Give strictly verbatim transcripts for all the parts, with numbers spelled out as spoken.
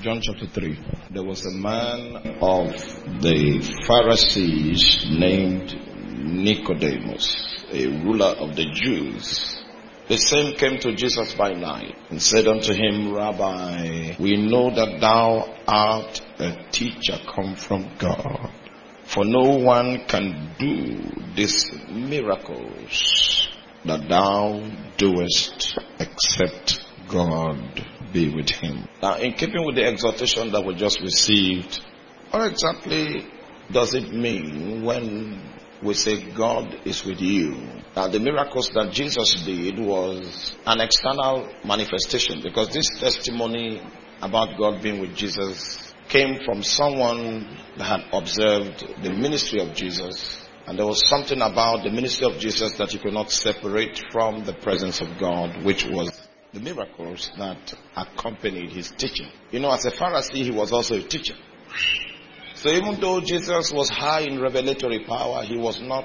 John chapter three. There was a man of the Pharisees named Nicodemus, a ruler of the Jews. The same came to Jesus by night and said unto him, Rabbi, we know that thou art a teacher come from God. For no one can do these miracles that thou doest except God be with him. Now, in keeping with the exhortation that we just received, what exactly does it mean when we say God is with you? Now, the miracles that Jesus did was an external manifestation, because this testimony about God being with Jesus came from someone that had observed the ministry of Jesus. And there was something about the ministry of Jesus that you could not separate from the presence of God, which was the miracles that accompanied his teaching. You know, as a Pharisee, he was also a teacher. So even though Jesus was high in revelatory power, he was not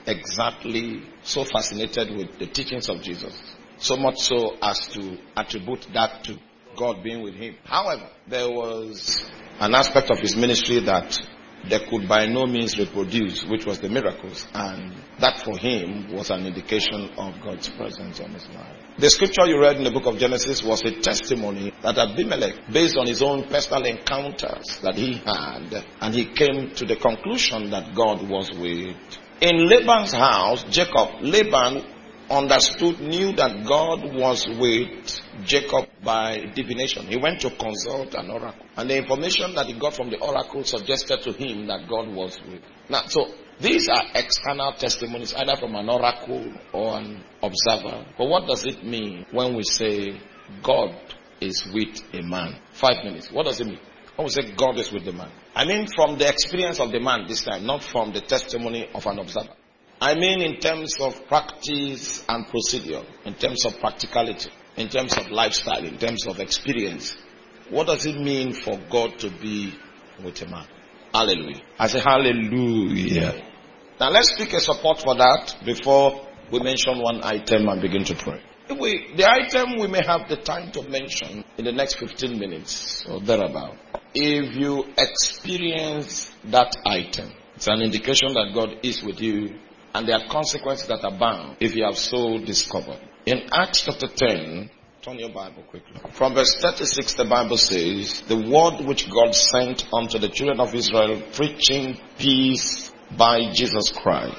exactly so fascinated with the teachings of Jesus, so much so as to attribute that to God being with him. However, there was an aspect of his ministry that they could by no means reproduce, which was the miracles, and that for him was an indication of God's presence on his life. The scripture you read in the book of Genesis was a testimony that Abimelech, based on his own personal encounters that he had, and he came to the conclusion that God was with. In Laban's house, Jacob, Laban understood, knew that God was with Jacob by divination. He went to consult an oracle, and the information that he got from the oracle suggested to him that God was with. Now, so these are external testimonies, either from an oracle or an observer. But what does it mean when we say God is with a man? Five minutes. What does it mean when we say God is with the man? I mean from the experience of the man this time, not from the testimony of an observer. I mean in terms of practice and procedure, in terms of practicality, in terms of lifestyle, in terms of experience. What does it mean for God to be with a man? Hallelujah. I say hallelujah. Now let's speak a support for that before we mention one item and begin to pray. If we, the item we may have the time to mention in the next fifteen minutes or thereabout. If you experience that item, it's an indication that God is with you, and there are consequences that are bound if you have so discovered. In Acts chapter ten, turn your Bible quickly. From verse thirty-six, the Bible says, the word which God sent unto the children of Israel, preaching peace by Jesus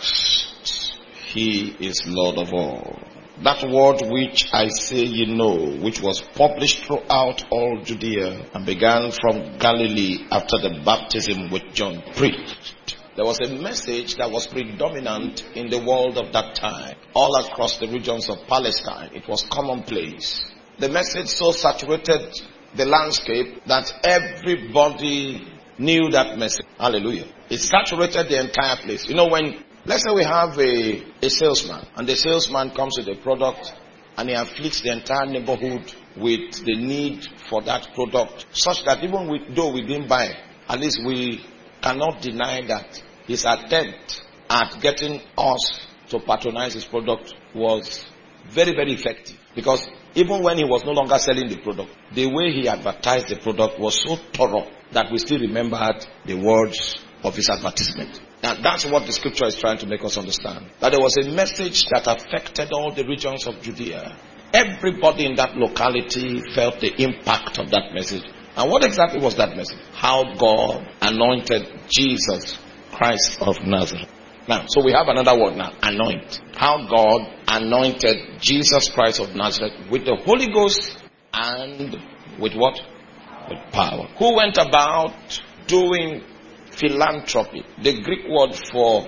Christ. He is Lord of all. That word which I say ye know, which was published throughout all Judea, and began from Galilee after the baptism which John preached. There was a message that was predominant in the world of that time. All across the regions of Palestine, it was commonplace. The message so saturated the landscape that everybody knew that message. Hallelujah. It saturated the entire place. You know, when, let's say we have a, a salesman, and the salesman comes with a product, and he afflicts the entire neighborhood with the need for that product, such that even we, though we didn't buy, at least we cannot deny that his attempt at getting us to patronize his product was very, very effective. Because even when he was no longer selling the product, the way he advertised the product was so thorough that we still remembered the words of his advertisement. Now that's what the scripture is trying to make us understand. That there was a message that affected all the regions of Judea. Everybody in that locality felt the impact of that message. And what exactly was that message? How God anointed Jesus Christ of Nazareth. Now, so we have another word now, anoint. How God anointed Jesus Christ of Nazareth with the Holy Ghost and with what? With power. Who went about doing philanthropy. The Greek word for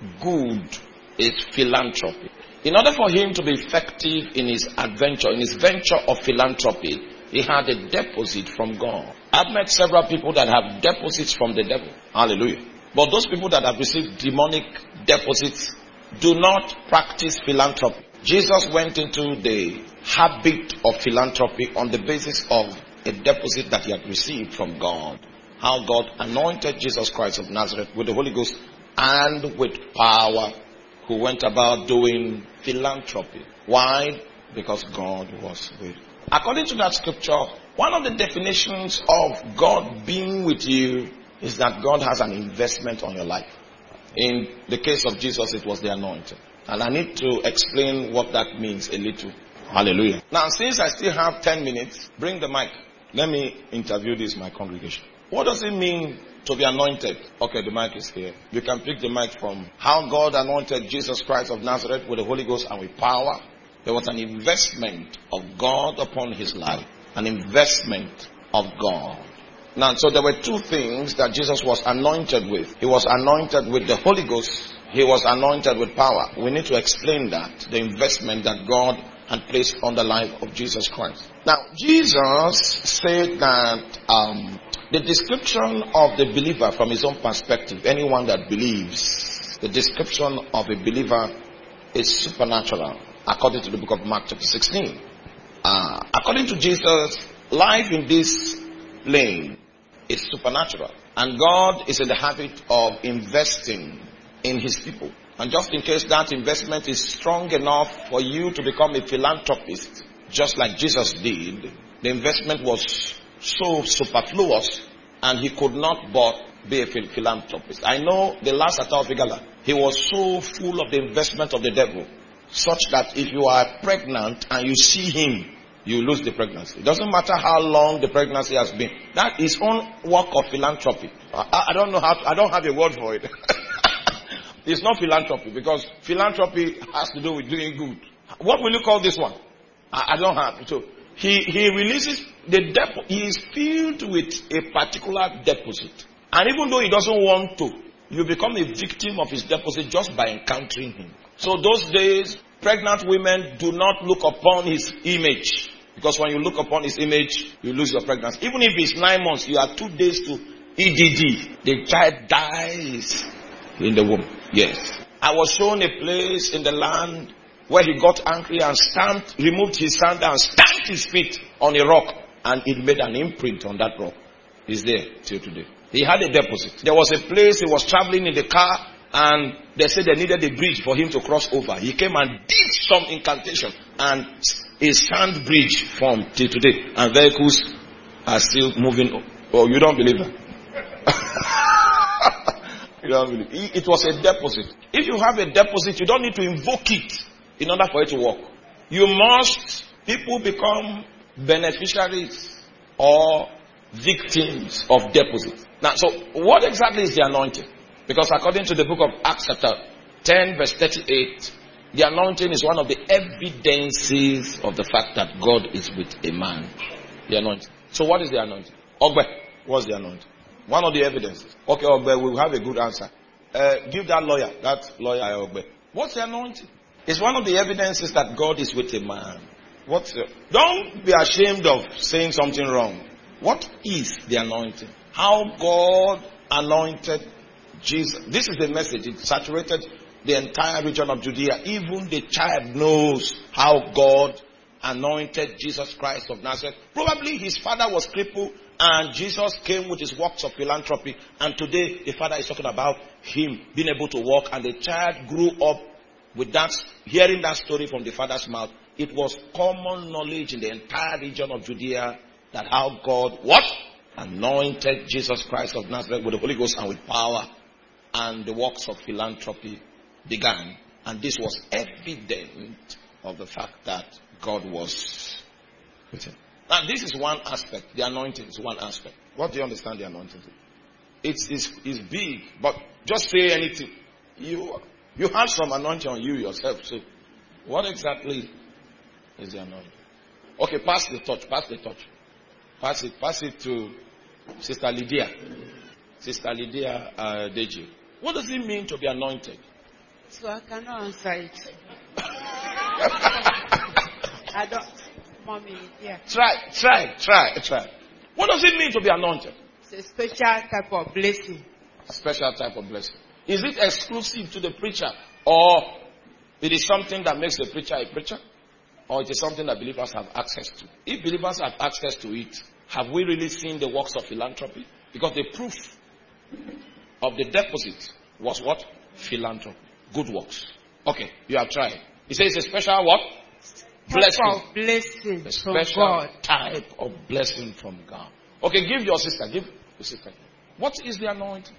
good is philanthropy. In order for him to be effective in his adventure, in his venture of philanthropy, he had a deposit from God. I've met several people that have deposits from the devil. Hallelujah. But those people that have received demonic deposits do not practice philanthropy. Jesus went into the habit of philanthropy on the basis of a deposit that he had received from God. How God anointed Jesus Christ of Nazareth with the Holy Ghost and with power, who went about doing philanthropy. Why? Because God was with him. According to that scripture, One of the definitions of God being with you is that God has an investment on your life. In the case of Jesus, it was the anointing. And I need to explain what that means a little. Hallelujah. Now, since I still have ten minutes, bring the mic. Let me interview this, my congregation. What does it mean to be anointed? Okay, the mic is here. You can pick the mic from how God anointed Jesus Christ of Nazareth with the Holy Ghost and with power. There was an investment of God upon his life. An investment of God. Now, so there were two things that Jesus was anointed with. He was anointed with the Holy Ghost. He was anointed with power. We need to explain that. The investment that God had placed on the life of Jesus Christ. Now, Jesus said that um, the description of the believer from his own perspective, anyone that believes, the description of a believer is supernatural, according to the book of Mark chapter sixteen. Uh, according to Jesus, life in this plane is supernatural. And God is in the habit of investing in his people. And just in case that investment is strong enough for you to become a philanthropist, just like Jesus did, the investment was so superfluous and he could not but be a philanthropist. I know the last Atao Figala, he was so full of the investment of the devil, such that if you are pregnant and you see him, you lose the pregnancy. It doesn't matter how long the pregnancy has been. That is own work of philanthropy. I, I don't know how, to, I don't have a word for it. It's not philanthropy, because philanthropy has to do with doing good. What will you call this one? I, I don't have. So he, he releases the deposit. He is filled with a particular deposit. And even though he doesn't want to, you become a victim of his deposit just by encountering him. So those days, pregnant women do not look upon his image. Because when you look upon his image, you lose your pregnancy. Even if it's nine months, you are two days to E D D. The child dies in the womb. Yes. I was shown a place in the land where he got angry and stamped, removed his sandal and stamped his feet on a rock. And it made an imprint on that rock. It's there till today. He had a deposit. There was a place he was traveling in the car and they said they needed a bridge for him to cross over. He came and did some incantation and a sand bridge formed till today. And vehicles are still moving. Oh, you don't believe that? You don't believe. It was a deposit. If you have a deposit, you don't need to invoke it in order for it to work. You must, people become beneficiaries or victims of deposits. Now, so what exactly is the anointing? Because according to the book of Acts chapter ten verse thirty-eight, the anointing is one of the evidences of the fact that God is with a man. The anointing. So what is the anointing? Ogbe. What's the anointing? One of the evidences. Okay, Ogbe, we'll have a good answer. Uh, give that lawyer, that lawyer Ogbe. What's the anointing? It's one of the evidences that God is with a man. What's the, don't be ashamed of saying something wrong. What is the anointing? How God anointed Jesus. This is the message. It saturated the entire region of Judea. Even the child knows how God anointed Jesus Christ of Nazareth. Probably his father was crippled and Jesus came with his works of philanthropy. And today the father is talking about him being able to walk, and the child grew up with that, hearing that story from the father's mouth. It was common knowledge in the entire region of Judea that how God, what? Anointed Jesus Christ of Nazareth with the Holy Ghost and with power. And the works of philanthropy began. And this was evident of the fact that God was with him. Now this is one aspect. The anointing is one aspect. What do you understand the anointing? It's, it's, it's big, but just say anything. You, you have some anointing on you yourself. So what exactly is the anointing? Okay, pass the torch, pass the torch. Pass it, pass it to Sister Lydia. Sister Lydia uh, Deji. What does it mean to be anointed? So I cannot answer it. I don't, mommy, yeah. Try, try, try, try. What does it mean to be anointed? It's a special type of blessing. A special type of blessing. Is it exclusive to the preacher, or it is something that makes the preacher a preacher? Or it is something that believers have access to? If believers have access to it, have we really seen the works of philanthropy? Because the proof of the deposit was what? Philanthropy. Good works. Okay, you have tried. He says it's a special what? blessing. of blessing A from special God. type of blessing from God. Okay, give your sister. Give your sister. What is the anointing?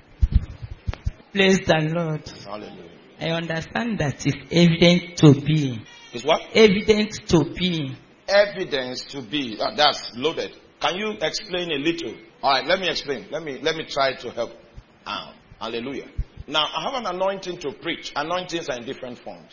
Praise the Lord. Hallelujah. I understand that it's evident to be. It's what? Evident to be. Evidence to be. Ah, that's loaded. Can you explain a little? All right, let me explain. Let me let me try to help. Ah, hallelujah. Now, I have an anointing to preach. Anointings are in different forms.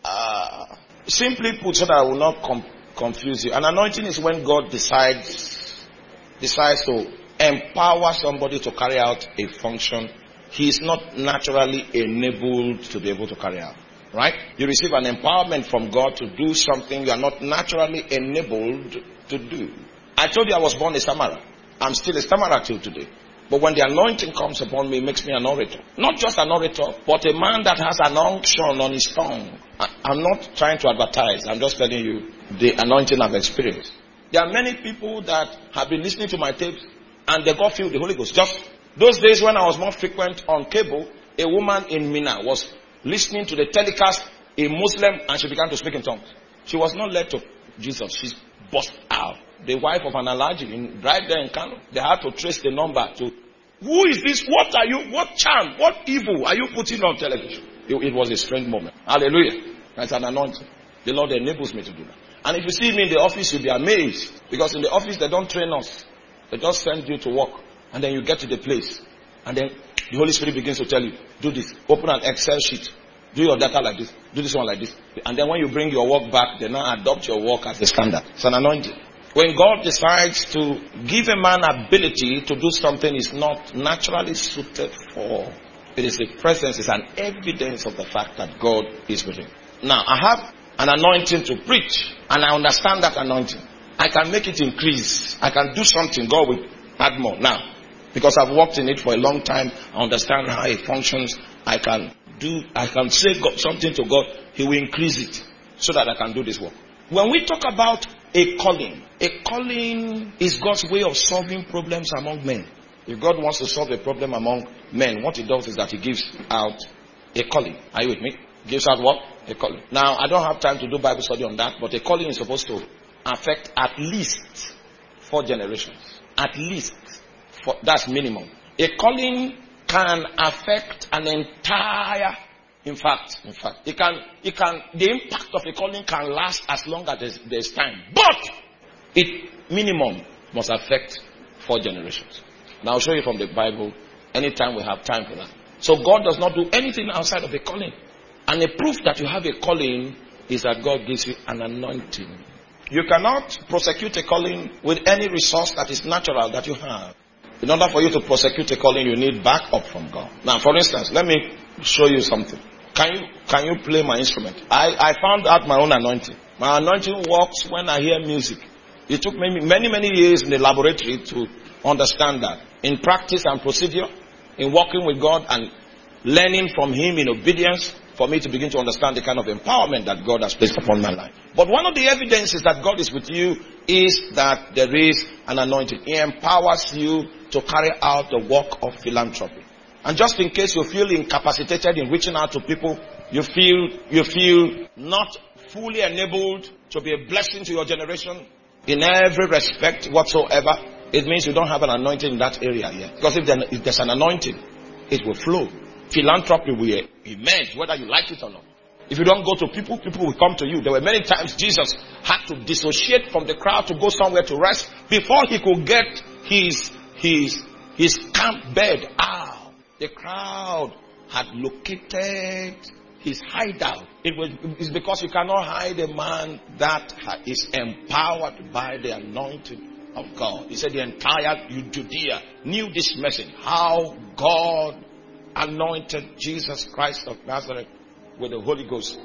Uh, simply put, so that I will not com- confuse you. An anointing is when God decides decides to empower somebody to carry out a function he is not naturally enabled to be able to carry out. Right? You receive an empowerment from God to do something you are not naturally enabled to do. I told you I was born a stammerer. I'm still a stammerer till today. But when the anointing comes upon me, it makes me an orator. Not just an orator, but a man that has an unction on his tongue. I, I'm not trying to advertise. I'm just telling you the anointing I've experienced. There are many people that have been listening to my tapes and they got filled with the Holy Ghost. Just those days when I was more frequent on cable, a woman in Mina was listening to the telecast, a Muslim, and she began to speak in tongues. She was not led to Jesus. She burst out. The wife of an Alhaji in, right there in Kano. They had to trace the number to, who is this? What are you, what charm, what evil are you putting on television? It, it was a strange moment. Hallelujah. That's an anointing. The Lord enables me to do that. And if you see me in the office, you'll be amazed. Because in the office, they don't train us. They just send you to work. And then you get to the place. And then the Holy Spirit begins to tell you, do this. Open an Excel sheet. Do your data like this. Do this one like this. And then when you bring your work back, they now adopt your work as the standard. It's an anointing. When God decides to give a man ability to do something he's not naturally suited for, it is the presence, it's an evidence of the fact that God is with him. Now, I have an anointing to preach, and I understand that anointing. I can make it increase. I can do something. God will add more. Now, because I've worked in it for a long time, I understand how it functions. I can do, I can say God, something to God. He will increase it so that I can do this work. When we talk about a calling, a calling is God's way of solving problems among men. If God wants to solve a problem among men, what he does is that he gives out a calling. Are you with me? Gives out what? A calling. Now, I don't have time to do Bible study on that, but a calling is supposed to affect at least four generations. At least. Four, that's minimum. A calling can affect an entire, in fact, in fact, it can, it can, the impact of a calling can last as long as there's, there's time. But, it, minimum, must affect four generations. Now, I'll show you from the Bible, anytime we have time for that. So, God does not do anything outside of a calling. And a proof that you have a calling is that God gives you an anointing. You cannot prosecute a calling with any resource that is natural that you have. In order for you to prosecute a calling, you need backup from God. Now, for instance, let me show you something. Can you can you play my instrument? I, I found out my own anointing. My anointing works when I hear music. It took me many, many years in the laboratory to understand that. In practice and procedure, in working with God and learning from Him in obedience, for me to begin to understand the kind of empowerment that God has placed upon my life. But one of the evidences that God is with you is that there is an anointing. He empowers you to carry out the work of philanthropy. And just in case you feel incapacitated in reaching out to people, you feel you feel not fully enabled to be a blessing to your generation in every respect whatsoever, it means you don't have an anointing in that area yet. Because if, there, if there's an anointing, it will flow. Philanthropy will emerge, whether you like it or not. If you don't go to people, people will come to you. There were many times Jesus had to dissociate from the crowd to go somewhere to rest before he could get his his his camp bed out. The crowd had located his hideout. It was it's because you cannot hide a man that is empowered by the anointing of God. He said the entire Judea knew this message. How God anointed Jesus Christ of Nazareth with the Holy Ghost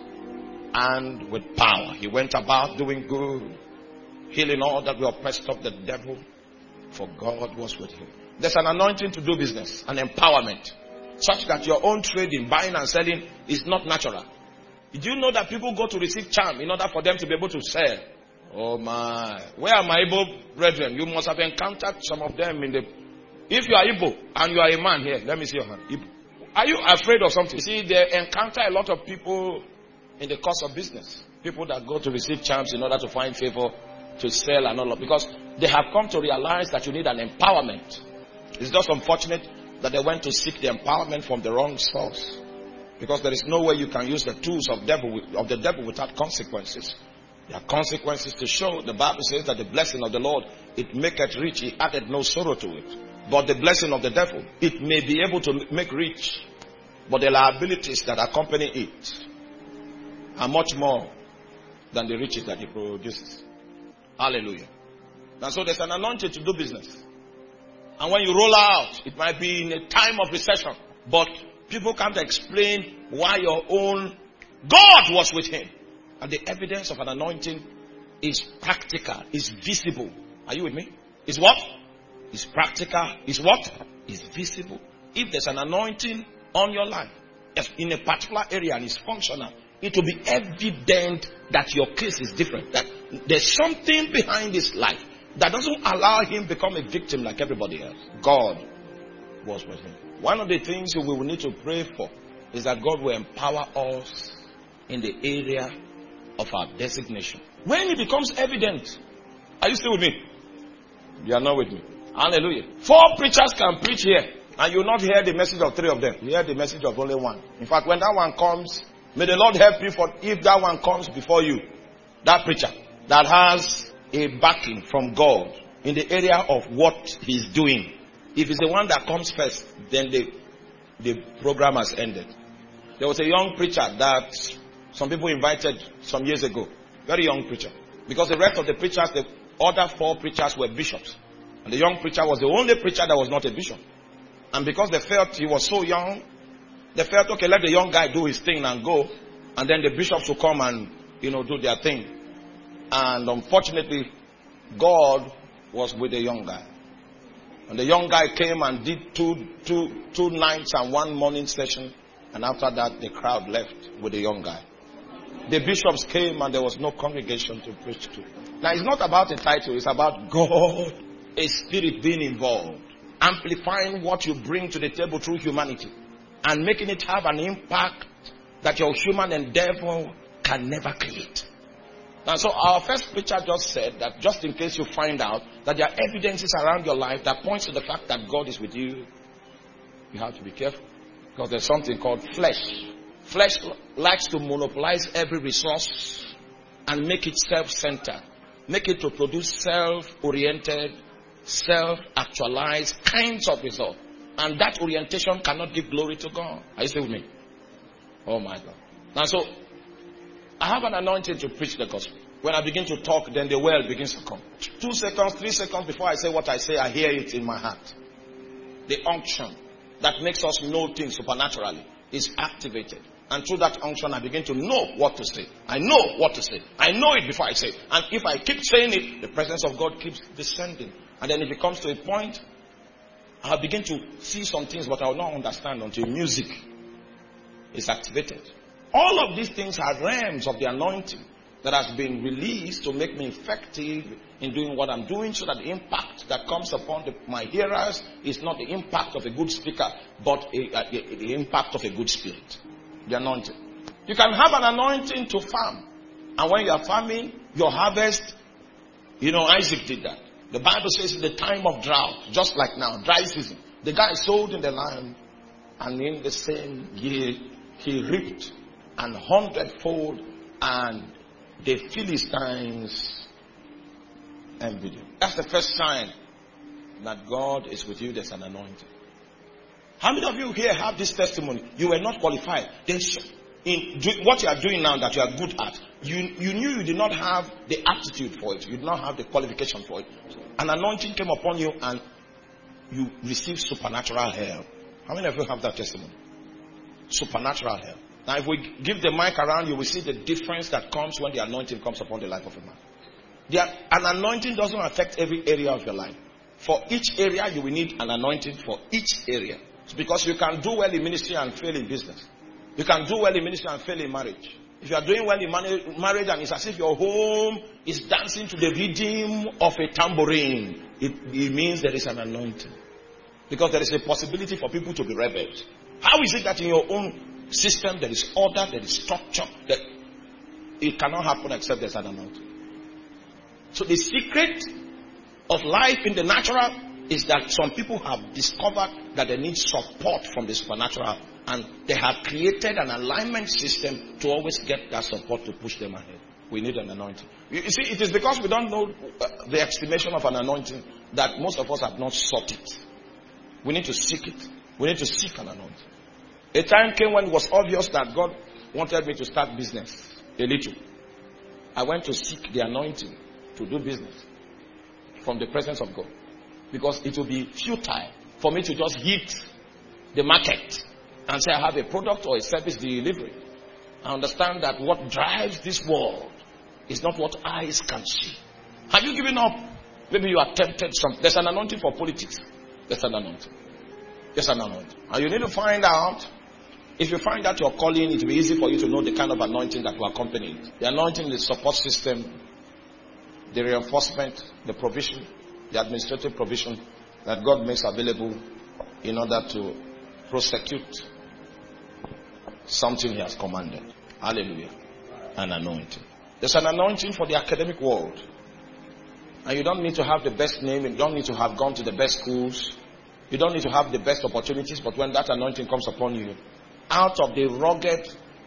and with power. He went about doing good, healing all that were oppressed of the devil, for God was with him. There's an anointing to do business, an empowerment, such that your own trading, buying and selling is not natural. Did you know that people go to receive charm in order for them to be able to sell? Oh my. Where are my Igbo brethren? You must have encountered some of them in the... If you are Igbo and you are a man here, let me see your hand. Igbo. Are you afraid of something? You see, they encounter a lot of people in the course of business. People that go to receive charms in order to find favor, to sell and all of, because they have come to realize that you need an empowerment. It's just unfortunate that they went to seek the empowerment from the wrong source. Because there is no way you can use the tools of devil of the devil without consequences. There are consequences to show. The Bible says that the blessing of the Lord, it maketh rich, he added no sorrow to it. But the blessing of the devil, it may be able to make rich, but the liabilities that accompany it are much more than the riches that he produces. Hallelujah. And so there's an anointing to do business. And when you roll out, it might be in a time of recession, but people can't explain why your own God was with him. And the evidence of an anointing is practical, is visible. Are you with me? Is what? Is practical, is what? Is visible. If there's an anointing on your life, if in a particular area and it's functional, it will be evident that your case is different. That there's something behind his life that doesn't allow him become a victim like everybody else. God was with him. One of the things we will need to pray for is that God will empower us in the area of our designation. When it becomes evident, are you still with me? You are not with me. Hallelujah. Four preachers can preach here, and you will not hear the message of three of them. You hear the message of only one. In fact, when that one comes, may the Lord help you for if that one comes before you, that preacher that has a backing from God in the area of what he's doing. If it's the one that comes first, then the the program has ended. There was a young preacher that some people invited some years ago. Very young preacher. Because the rest of the preachers, the other four preachers were bishops. And the young preacher was the only preacher that was not a bishop. And because they felt he was so young, they felt, okay, let the young guy do his thing and go. And then the bishops will come and, you know, do their thing. And unfortunately, God was with the young guy. And the young guy came and did two, two, two nights and one morning session. And after that, the crowd left with the young guy. The bishops came and there was no congregation to preach to. Now, it's not about a title. It's about God, a spirit being involved. Amplifying what you bring to the table through humanity. And making it have an impact that your human endeavor can never create. And so our first preacher just said that just in case you find out that there are evidences around your life that points to the fact that God is with you, you have to be careful. Because there's something called flesh. Flesh likes to monopolize every resource and make it self-centered. Make it to produce self-oriented, self-actualized kinds of results. And that orientation cannot give glory to God. Are you still with me? Oh my God. Now so, I have an anointing to preach the gospel. When I begin to talk, then the well begins to come. Two seconds, three seconds before I say what I say, I hear it in my heart. The unction that makes us know things supernaturally is activated. And through that unction, I begin to know what to say. I know what to say. I know it before I say it. And if I keep saying it, the presence of God keeps descending. And then if it comes to a point, I'll begin to see some things, but I will not understand until music is activated. All of these things are realms of the anointing that has been released to make me effective in doing what I'm doing, so that the impact that comes upon the, my hearers is not the impact of a good speaker, but a, a, a, the impact of a good spirit. The anointing. You can have an anointing to farm. And when you are farming, your harvest, you know, Isaac did that. The Bible says in the time of drought, just like now, dry season, the guy sowed in the land, and in the same year, he reaped an hundredfold, and the Philistines envied him. That's the first sign that God is with you. There's an anointing. How many of you here have this testimony? You were not qualified. There's in do, what you are doing now that you are good at, you, you knew you did not have the aptitude for it. You did not have the qualification for it. An anointing came upon you and you received supernatural help. How many of you have that testimony? Supernatural help. Now if we give the mic around, you will see the difference that comes when the anointing comes upon the life of a man. The, an anointing doesn't affect every area of your life. For each area, you will need an anointing for each area. It's because you can do well in ministry and fail in business. You can do well in ministry and fail in marriage. If you are doing well in marriage and it's as if your home is dancing to the rhythm of a tambourine, it, it means there is an anointing. Because there is a possibility for people to be rebels. How is it that in your own system there is order, there is structure? That it cannot happen except there's an anointing. So the secret of life in the natural is that some people have discovered that they need support from the supernatural, and they have created an alignment system to always get that support to push them ahead. We need an anointing. You, you see, it is because we don't know uh, the estimation of an anointing that most of us have not sought it. We need to seek it. We need to seek an anointing. A time came when it was obvious that God wanted me to start business. A little. I went to seek the anointing to do business from the presence of God. Because it will be futile for me to just hit the market and say I have a product or a service delivery. I understand that what drives this world is not what eyes can see. Have you given up? Maybe you are tempted. Some, there's an anointing for politics. There's an anointing. There's an anointing. And you need to find out. If you find out your calling, it will be easy for you to know the kind of anointing that will accompany it. The anointing, the support system, the reinforcement, the provision, the administrative provision that God makes available in order to prosecute something He has commanded. Hallelujah. An anointing. There's an anointing for the academic world. And you don't need to have the best name. You don't need to have gone to the best schools. You don't need to have the best opportunities. But when that anointing comes upon you, out of the rugged,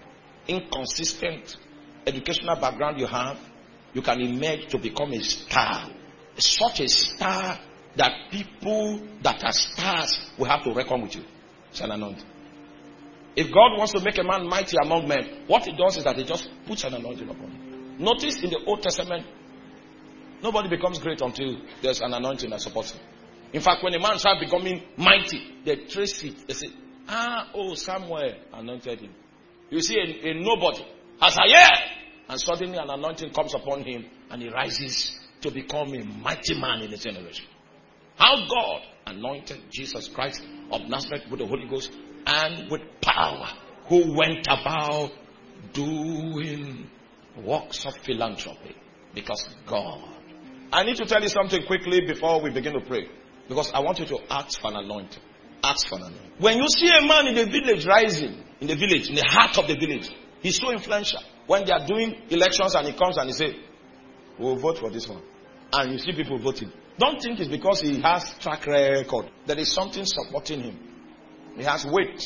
inconsistent educational background you have, you can emerge to become a star. Such a star that people that are stars will have to reckon with you. It's an anointing. If God wants to make a man mighty among men, what He does is that He just puts an anointing upon him. Notice in the Old Testament, nobody becomes great until there's an anointing that supports him. In fact, when a man starts becoming mighty, they trace it. They say, ah, oh, Samuel anointed him. You see a, a nobody, Hazael, and suddenly an anointing comes upon him and he rises to become a mighty man in his generation. How God anointed Jesus Christ of Nazareth with the Holy Ghost and with power, who went about doing works of philanthropy. Because God. I need to tell you something quickly before we begin to pray. Because I want you to ask for an anointing. Ask for an anointing. When you see a man in the village rising, in the village, in the heart of the village, he's so influential. When they are doing elections and he comes and he says, we'll vote for this one. And you see people voting. Don't think it's because he has track record. There is something supporting him. He has weight.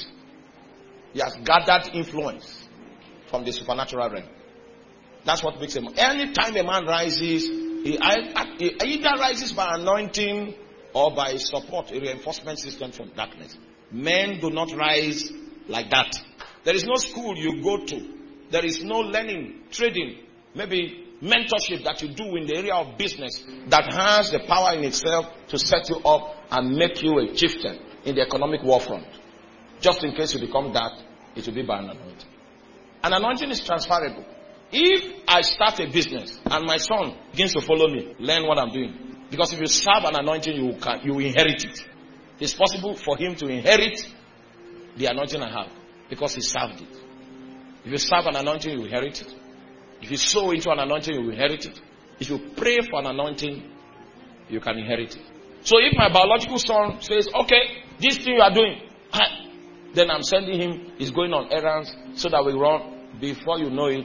He has gathered influence from the supernatural realm. That's what makes him. Anytime a man rises, he either rises by anointing or by support, a reinforcement system from darkness. Men do not rise like that. There is no school you go to. There is no learning, trading, maybe mentorship that you do in the area of business that has the power in itself to set you up and make you a chieftain in the economic war front. Just in case you become that, it will be by an anointing. An anointing is transferable. If I start a business and my son begins to follow me, learn what I'm doing. Because if you serve an anointing, you can, you inherit it. It's possible for him to inherit the anointing I have because he served it. If you serve an anointing, you inherit it. If you sow into an anointing, you inherit it. If you pray for an anointing, you can inherit it. So if my biological son says, okay, this thing you are doing, then I'm sending him, he's going on errands so that we run. Before you know it,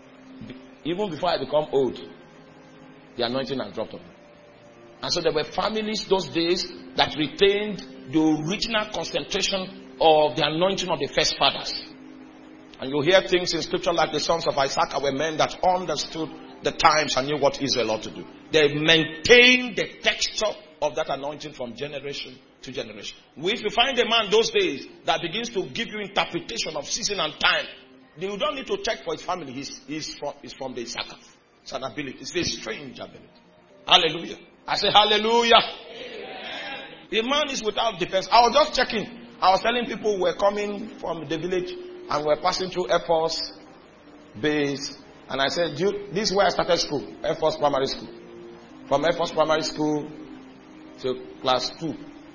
even before I become old, the anointing has dropped on me. And so there were families those days that retained the original concentration of the anointing of the first fathers. And you hear things in scripture like the sons of Isaac were men that understood the times and knew what Israel ought to do. They maintained the texture of that anointing from generation to generation. If you find a man those days that begins to give you interpretation of season and time, you don't need to check for his family. He's, he's, from, he's from the Issachar. It's an ability. It's a strange ability. Hallelujah. I say hallelujah. Amen. The man is without defense. I was just checking. I was telling people who were coming from the village and were passing through Air Force base. And I said, this is where I started school. Air Force Primary School. From Air Force Primary School to class two.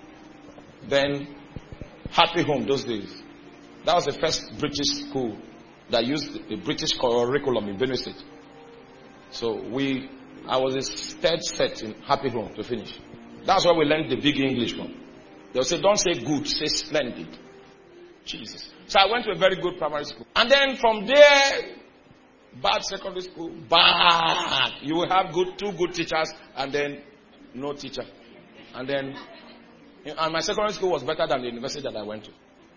Then Happy Home those days. That was the first British school that used the British curriculum in Benue State. So we, I was a third set in Happy Home to finish. That's where we learned the big English from. They'll say, don't say good, say splendid. Jesus. So I went to a very good primary school. And then from there, Bad secondary school, bad. You will have good two good teachers and then no teacher. And then, and my secondary school was better than the university that I went to.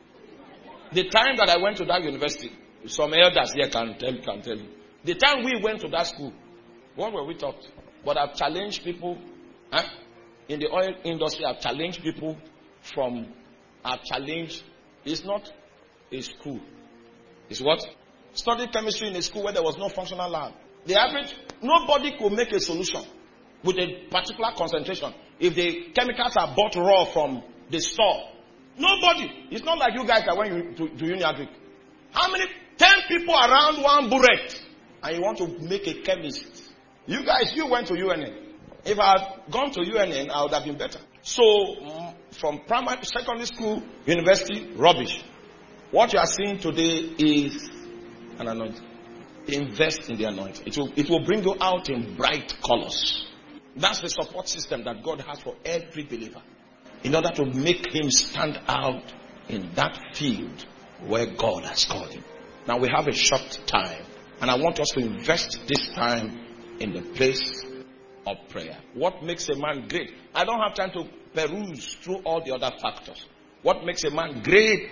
The time that I went to that university, some elders here can tell, can tell you. The time we went to that school, what were we taught? But I've challenged people, huh? In the oil industry, I've challenged people from, I've challenged, it's not a school. It's what? Studied chemistry in a school where there was no functional lab. The average, nobody could make a solution with a particular concentration if the chemicals are bought raw from the store. Nobody. It's not like you guys that went to, to Uniagric. How many? Ten people around one burette. And you want to make a chemist. You guys, you went to U N N. If I had gone to U N N, I would have been better. So, um, from primary, secondary school, university, rubbish. What you are seeing today is an anointing. Invest in the anointing. It will, it will bring you out in bright colors. That's the support system that God has for every believer. In order to make him stand out in that field where God has called him. Now we have a short time. And I want us to invest this time in the place of prayer. What makes a man great? I don't have time to peruse through all the other factors. What makes a man great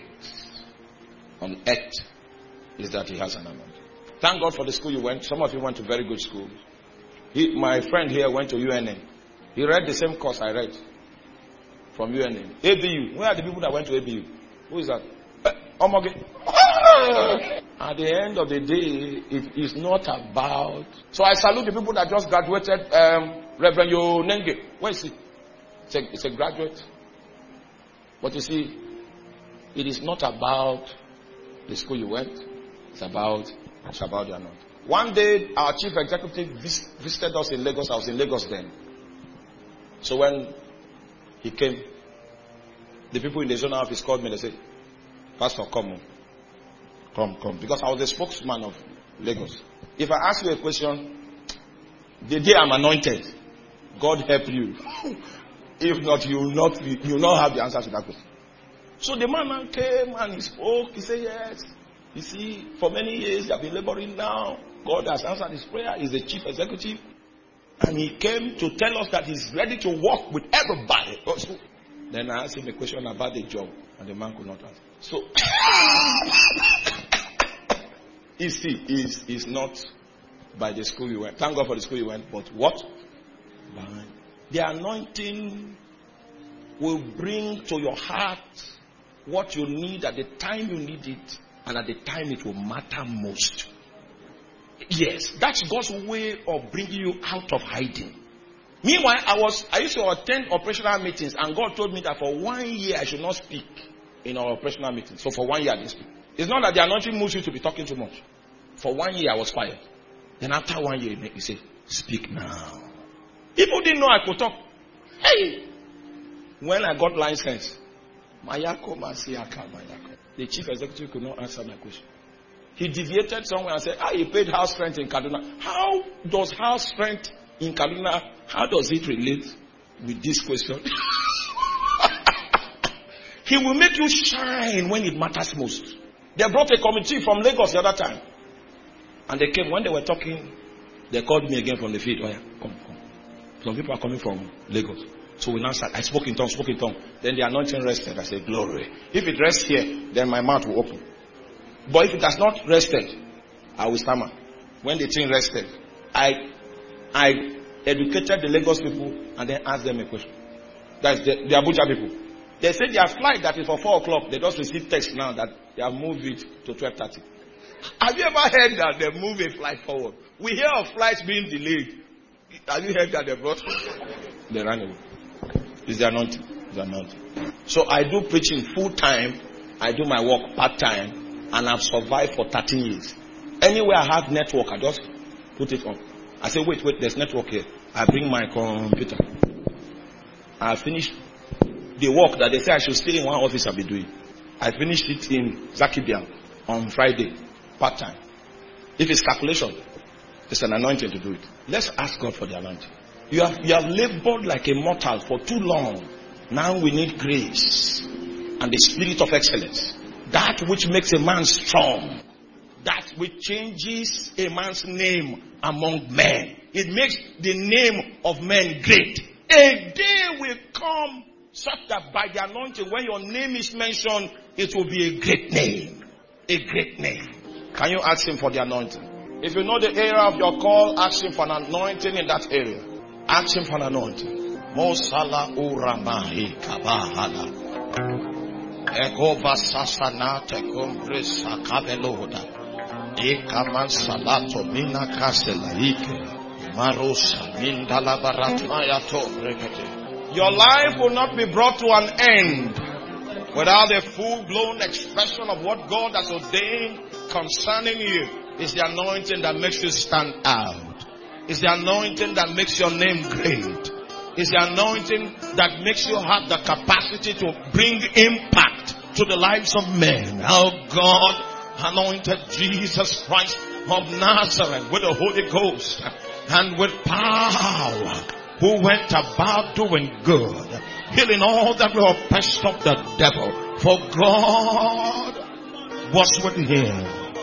on earth is that he has an anointing. Thank God for the school you went. Some of you went to very good schools. He, my friend here went to U N N. He read the same course I read from U N N. A B U. Where are the people that went to A B U? Who is that? Uh, Omoge. At the end of the day, it is not about... So I salute the people that just graduated. Um, Reverend Yonenge. Where is he? It's a, it's a graduate. But you see, it is not about the school you went. It's about, it's about the anointing. One day, our chief executive vis- visited us in Lagos. I was in Lagos then. So when he came, the people in the zonal office called me and they said, Pastor, come. Come, come. Because I was the spokesman of Lagos. If I ask you a question, the day I'm anointed, God help you. If not, you will not, you will not have the answer to that question. So the man came and he spoke. He said, yes. You see, for many years, you have been laboring now. God has answered his prayer. He's the chief executive. And he came to tell us that he's ready to work with everybody. So, then I asked him a question about the job. And the man could not answer. So, you see, it's, it's not by the school you went. Thank God for the school you went. But what? By the anointing will bring to your heart what you need at the time you need it. And at the time it will matter most. Yes, that's God's way of bringing you out of hiding. Meanwhile, I was I used to attend operational meetings, and God told me that for one year I should not speak in our operational meetings. So for one year I didn't speak. It's not that the anointing moves you to be talking too much. For one year I was quiet. Then after one year he said, speak now. People didn't know I could talk. Hey! When I got license, Mayako Masiaka Mayako. The chief executive could not answer my question. He deviated somewhere and said, ah, he paid house rent in Kaduna. How does house rent in Kaduna, how does it relate with this question? He will make you shine when it matters most. They brought a committee from Lagos the other time. And they came, when they were talking, they called me again from the field. Oh yeah, come, come. Some people are coming from Lagos. So we now start. I spoke in tongues, spoke in tongues. Then the anointing rested. I said, glory. If it rests here, then my mouth will open. But if it has not rested, I will stammer. When the thing rested, I I educated the Lagos people and then asked them a question. That's the, the Abuja people. They said their flight that is for four o'clock, they just received text now that they have moved it to twelve thirty. Have you ever heard that they move a flight forward? We hear of flights being delayed. Have you heard that they brought? They ran away. It's the anointing. It's the anointing. So I do preaching full time. I do my work part time. And I've survived for thirteen years. Anywhere I have network, I just put it on. I say, wait, wait, there's network here. I bring my computer. I finished the work that they say I should stay in one office I'll be doing. I finished it in Zakibian on Friday, part time. If it's calculation, it's an anointing to do it. Let's ask God for the anointing. You have, you have labored like a mortal for too long. Now we need grace and the spirit of excellence. That which makes a man strong. that which changes a man's name among men. It makes the name of men great. A day will come such that by the anointing, when your name is mentioned, it will be a great name. A great name. Can you ask him for the anointing? If you know the area of your call, ask him for an anointing in that area. Ask him for an anointing. Mosala uramahi kabahala. Egova sasana tekumbrisa kabeloda. Ekaman salato mina kaselaike. Marosa mindala baratmaya to bregete. Your life will not be brought to an end without a full-blown expression of what God has ordained concerning you. It's the anointing that makes you stand out. It's the anointing that makes your name great. It's the anointing that makes you have the capacity to bring impact to the lives of men. How God anointed Jesus Christ of Nazareth with the Holy Ghost and with power, who went about doing good, healing all that were oppressed of the devil, for God was with him.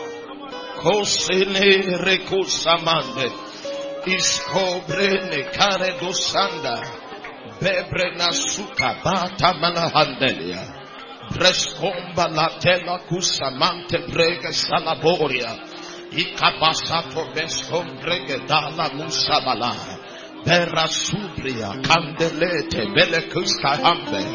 Kosene rekusamande, iskobrene kare dosanda, bebrena suka bata manahandelia, breskomba latela kusamante brege salaboria, ikabasato beskombrege dala musabala. Pera subria candelete belekuska hambe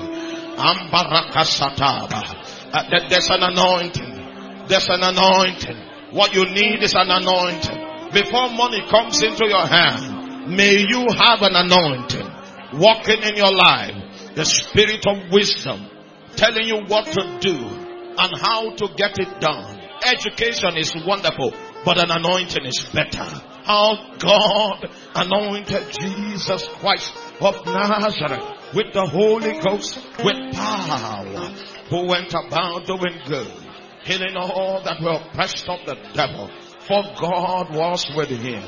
ambarakasataba. There's an anointing. There's an anointing. What you need is an anointing. Before money comes into your hand, may you have an anointing walking in your life. The spirit of wisdom telling you what to do and how to get it done. Education is wonderful, but an anointing is better. How God anointed Jesus Christ of Nazareth with the Holy Ghost, with power, who went about doing good, healing all that were oppressed of the devil, for God was with him.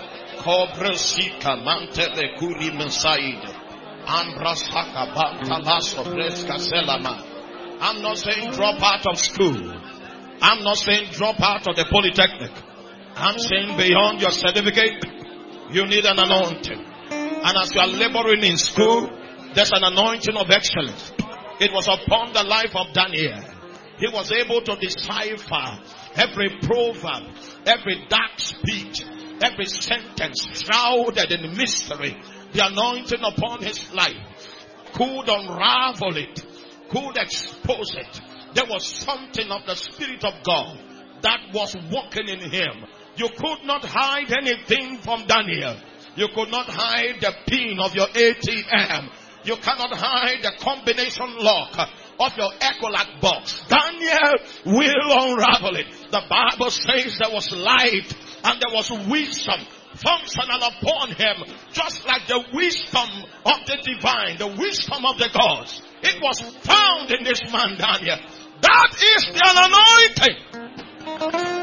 I'm not saying drop out of school. I'm not saying drop out of the polytechnic. I'm saying beyond your certificate, you need an anointing. And as you are laboring in school, there's an anointing of excellence. It was upon the life of Daniel. He was able to decipher every proverb, every dark speech, every sentence shrouded in mystery. The anointing upon his life could unravel it, could expose it. There was something of the Spirit of God that was working in him. You could not hide anything from Daniel. You could not hide the pin of your A T M. You cannot hide the combination lock of your Ecolac box. Daniel will unravel it. The Bible says there was light and there was wisdom functional upon him, just like the wisdom of the divine, the wisdom of the gods. It was found in this man Daniel. That is the anointing.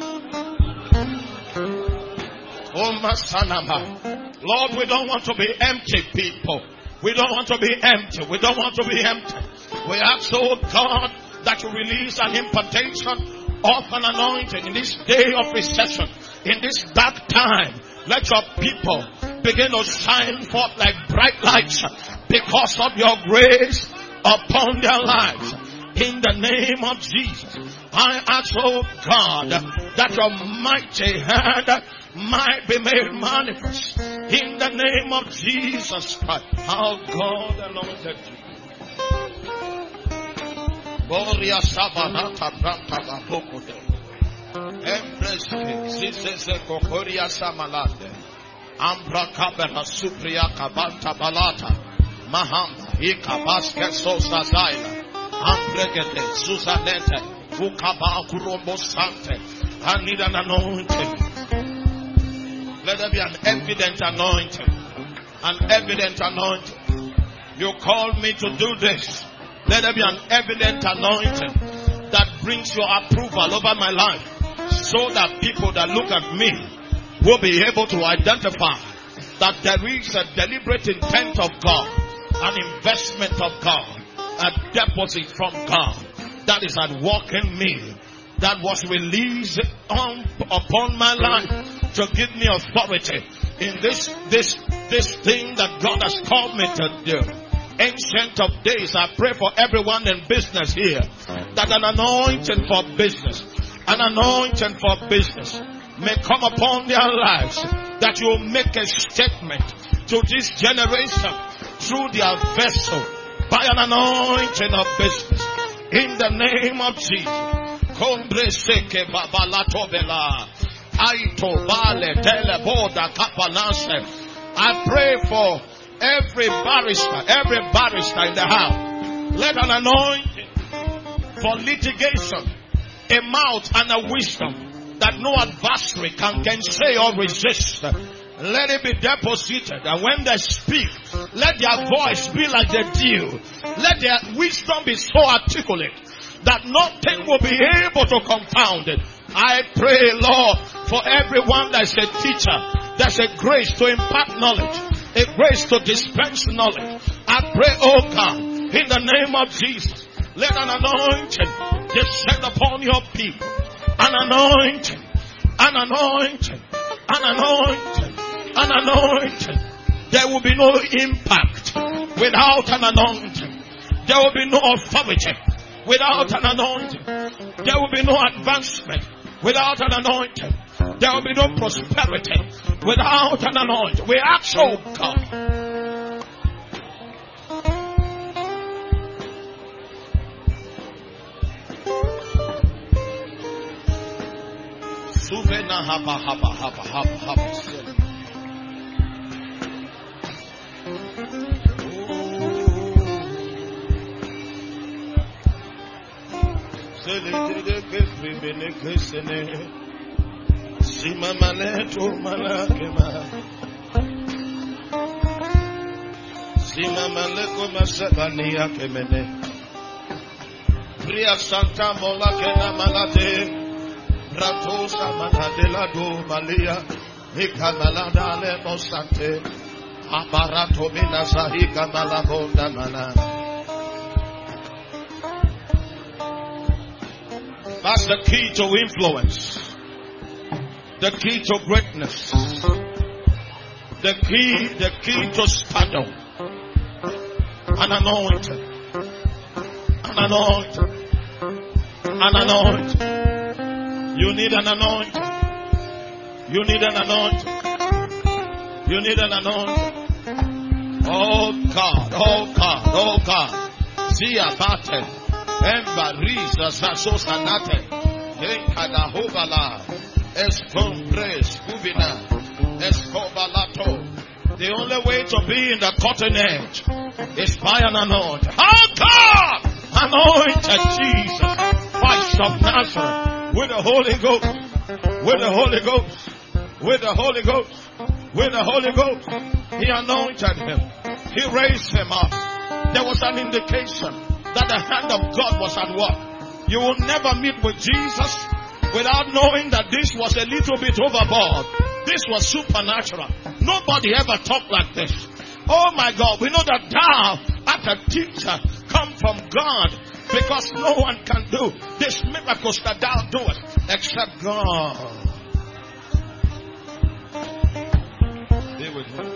Lord, we don't want to be empty people. We don't want to be empty. We don't want to be empty. We ask, oh God, that you release an impartation of an anointing in this day of recession, in this dark time. Let your people begin to shine forth like bright lights because of your grace upon their lives. In the name of Jesus, I ask, oh God, that your mighty hand might be made manifest. In the name of Jesus Christ, how God anointed you. Boria Sabanata Branta Babokude. Empress Zizeze Kokoria Samalande. Ambra Kabela Supria Kabanta Balata. Mahamba Ikabaske Sosa Zaila. Ambregete Susanete. Ukaba Kurombo Sante. I need an anointing. Let there be an evident anointing. An evident anointing. You called me to do this. Let there be an evident anointing that brings your approval over my life, so that people that look at me will be able to identify that there is a deliberate intent of God, an investment of God, a deposit from God that is at work in me. that was released on, upon my life to give me authority in this, this, this thing that God has called me to do. Ancient of days, I pray for everyone in business here that an anointing for business, an anointing for business may come upon their lives, that you will make a statement to this generation through their vessel by an anointing of business. In the name of Jesus. I pray for every barrister, every barrister in the house. Let an anointing for litigation, a mouth and a wisdom that no adversary can gainsay or resist. Let it be deposited, and when they speak, let their voice be like the dew. Let their wisdom be so articulate that nothing will be able to confound it. I pray, Lord, for everyone that's a teacher, there's a grace to impart knowledge, a grace to dispense knowledge. I pray, oh God, in the name of Jesus, let an anointing descend upon your people. An anointing, an anointing, an anointing, an anointing. There will be no impact without an anointing. There will be no authority without an anointing. There will be no advancement without an anointing. There will be no prosperity without an anointing. We ask, oh God. Suvena haba haba haba haba haba. Sima maleto malakema. Sima maleko masabania kemene. Priya Santa mola kena malate. Ratosa manadela do malia. Hika malada le mosante. Aparato mina sahika malabonda mana. That's the key to influence. The key to greatness. The key, the key to stardom. An anointing. An anointing. An anointing. You need an anointing. You need an anointing. You need an anointing. Oh God, oh God, oh God. Zia bate. Emba risa saso sanate. Enkada hobala. Escombres cubina. Escobalato. The only way to be in the cutting edge is by an anointing. Oh God! Anointed Jesus, Christ of Nazareth, with the Holy Ghost, with the Holy Ghost, with the Holy Ghost, with the Holy Ghost. He anointed him. He raised him up. There was an indication that the hand of God was at work. You will never meet with Jesus without knowing that this was a little bit overboard. This was supernatural. Nobody ever talked like this. Oh my God, we know that thou art a teacher come from God, because no one can do these miracles that thou doest except God. Be with him.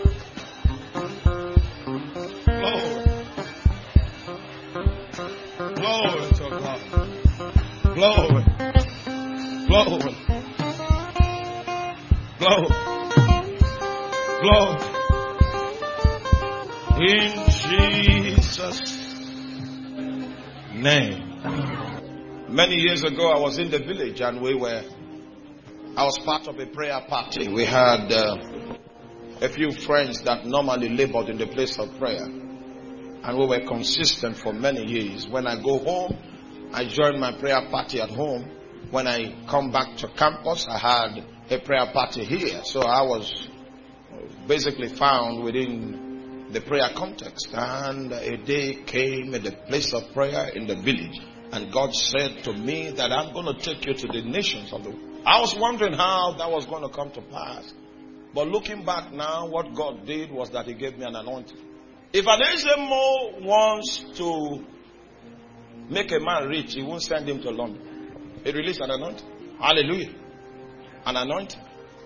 Glory. Glory to God. Glory. Glory. Glory. Glory. In Jesus' name. Many years ago, I was in the village and we were, I was part of a prayer party. We had uh, a few friends that normally labored in the place of prayer. And we were consistent for many years. When I go home, I join my prayer party at home. When I come back to campus, I had a prayer party here. So I was basically found within the prayer context. And a day came in the place of prayer in the village. And God said to me that I'm going to take you to the nations of the world. I was wondering how that was going to come to pass. But looking back now, what God did was that He gave me an anointing. If an S M O wants to make a man rich, he won't send him to London. He released an anointing. Hallelujah. An anointing.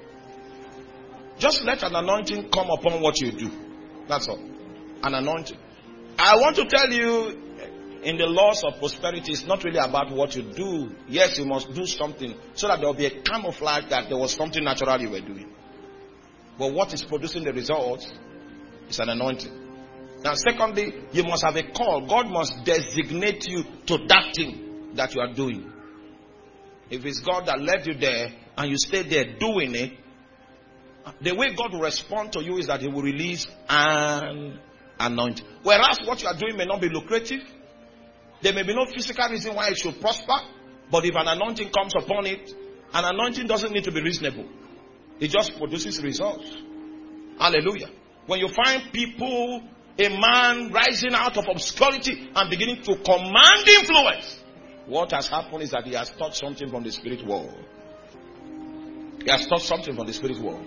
Just let an anointing come upon what you do. That's all. An anointing. I want to tell you, in the laws of prosperity, it's not really about what you do. Yes, you must do something so that there will be a camouflage that there was something natural you were doing. But what is producing the results is an anointing. Now, secondly, you must have a call. God must designate you to that thing that you are doing. If it's God that led you there and you stay there doing it, the way God will respond to you is that He will release an anointing. Whereas what you are doing may not be lucrative. There may be no physical reason why it should prosper. But if an anointing comes upon it, an anointing doesn't need to be reasonable. It just produces results. Hallelujah. When you find people, a man rising out of obscurity and beginning to command influence, what has happened is that he has taught something from the spirit world. He has taught something from the spirit world.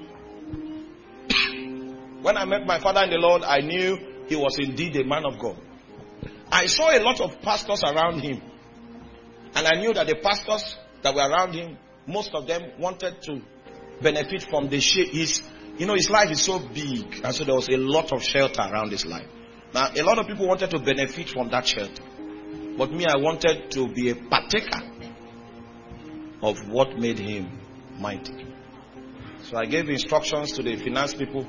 When I met my father in the Lord, I knew he was indeed a man of God. I saw a lot of pastors around him. And I knew that the pastors that were around him, most of them wanted to benefit from the shape. His, you know, his life is so big. And so there was a lot of shelter around his life. Now, a lot of people wanted to benefit from that shelter. But me, I wanted to be a partaker of what made him mighty. So I gave instructions to the finance people.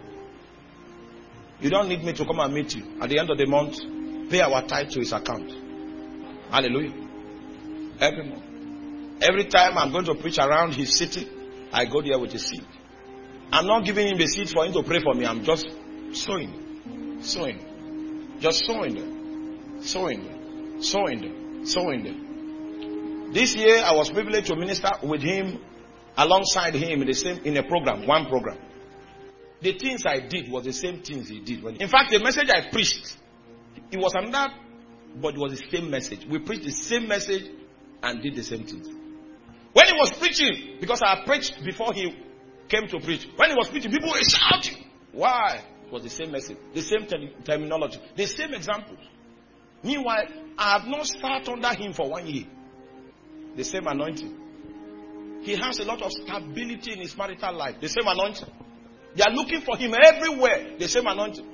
You don't need me to come and meet you. At the end of the month, pay our tithe to his account. Hallelujah. Every month. Every time I'm going to preach around his city, I go there with a seed. I'm not giving him a seed for him to pray for me. I'm just sowing. Sowing. Just sowing them. Sowing them. Sowing them. Sowing them. This year I was privileged to minister with him, alongside him in the same in a program, one program. The things I did was the same things he did. In fact, the message I preached, it was another, but it was the same message. We preached the same message and did the same things. When he was preaching, because I preached before he came to preach, when he was preaching, people were shouting. Why? It was the same message, the same ter- terminology, the same examples. Meanwhile, I have not sat under him for one year. The same anointing. He has a lot of stability in his marital life. The same anointing. They are looking for him everywhere. The same anointing.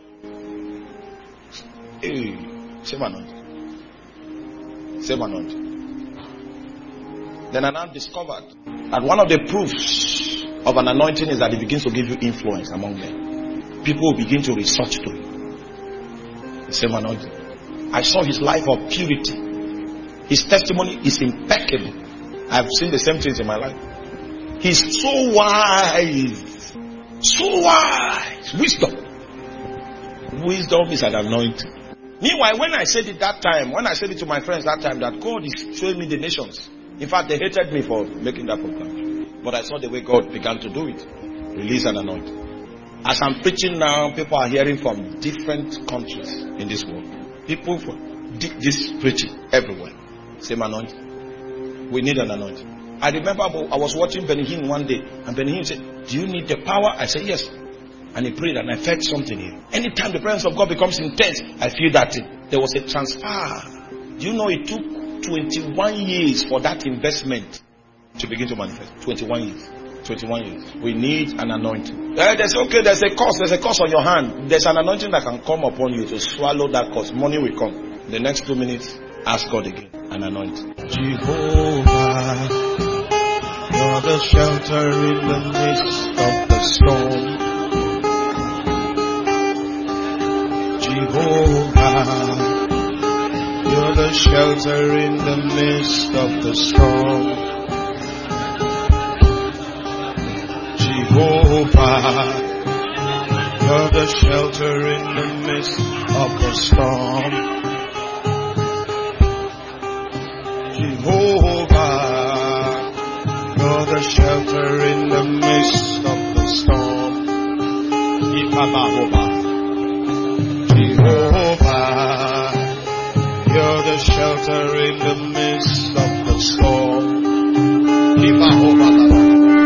Hey, same anointing. Same anointing. Then I now discovered that one of the proofs of an anointing is that it begins to give you influence among men. People will begin to resort to it. The same anointing. I saw his life of purity. His testimony is impeccable. I've seen the same things in my life. He's so wise. So wise. Wisdom. Wisdom is an anointing. Meanwhile, when I said it that time, when I said it to my friends that time, that God is showing me the nations. In fact, they hated me for making that proclamation. But I saw the way God began to do it. Release an anointing. As I'm preaching now, people are hearing from different countries in this world. People from this preaching everywhere. Same anointing. We need an anointing. I remember I was watching Benny Hinn one day, and Benny Hinn said, "Do you need the power?" I said, "Yes." And he prayed, and I felt something here. Anytime the presence of God becomes intense, I feel that it, there was a transfer. Do you know it took twenty-one years for that investment to begin to manifest? twenty-one years. twenty-one years. We need an anointing. Uh, there's okay, there's a cost, there's a cost on your hand. There's an anointing that can come upon you to swallow that cost. Money will come. The next two minutes, ask God again. An anointing. Jehovah, you're the shelter in the midst of the storm. Jehovah, you're the shelter in the midst of the storm. Jehovah, you're the shelter in the midst of the storm. Jehovah, you're the shelter in the midst of the storm. Jehovah, you're the shelter in the midst of the storm. Jehovah,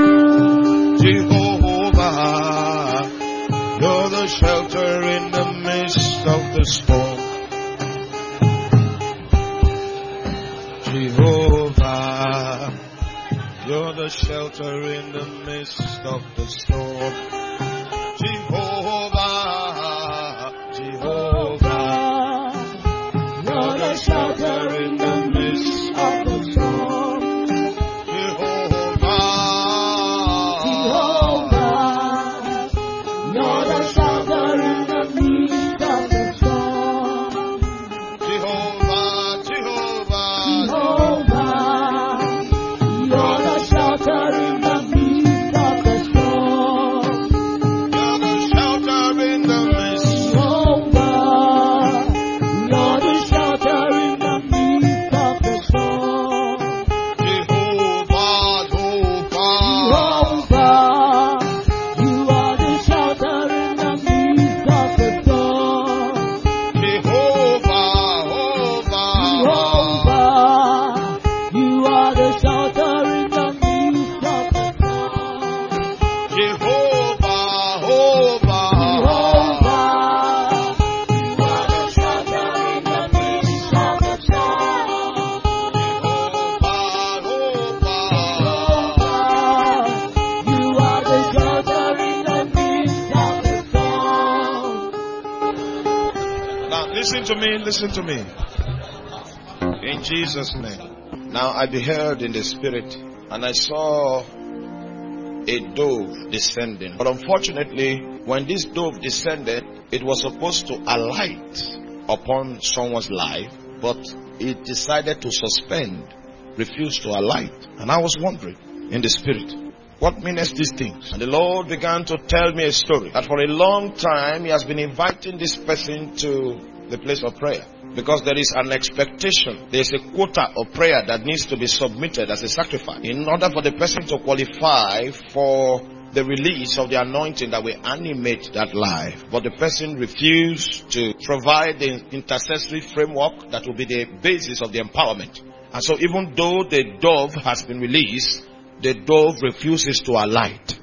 you're the shelter in the midst of the storm. Jehovah, the shelter in the midst of the storm. Jehovah, Jehovah, you're the shelter in the midst of the storm. Jehovah, Jehovah, you're the shelter in the midst of the storm. Jehovah, Jehovah, Jehovah, you're the shelter in the midst of the storm. You're the shelter in the midst. Jehovah, you're the shelter in the midst of the storm. Jehovah, Jehovah, you are the shelter in the midst of the storm. Jehovah, Jehovah, you are the shelter in the midst of the storm. Jehovah, Jehovah, you are the shelter in the midst of the storm. Jehovah, Jehovah, you are the shelter in the midst of the storm. Now listen to me, listen to me. In Jesus' name. Now I beheld in the spirit, and I saw a dove descending. But unfortunately, when this dove descended, it was supposed to alight upon someone's life, but it decided to suspend, refused to alight. And I was wondering in the spirit, what means these things? And the Lord began to tell me a story that for a long time He has been inviting this person to the place of prayer, because there is an expectation, there is a quota of prayer that needs to be submitted as a sacrifice in order for the person to qualify for the release of the anointing that will animate that life. But the person refused to provide the intercessory framework that will be the basis of the empowerment. And so even though the dove has been released, the dove refuses to alight.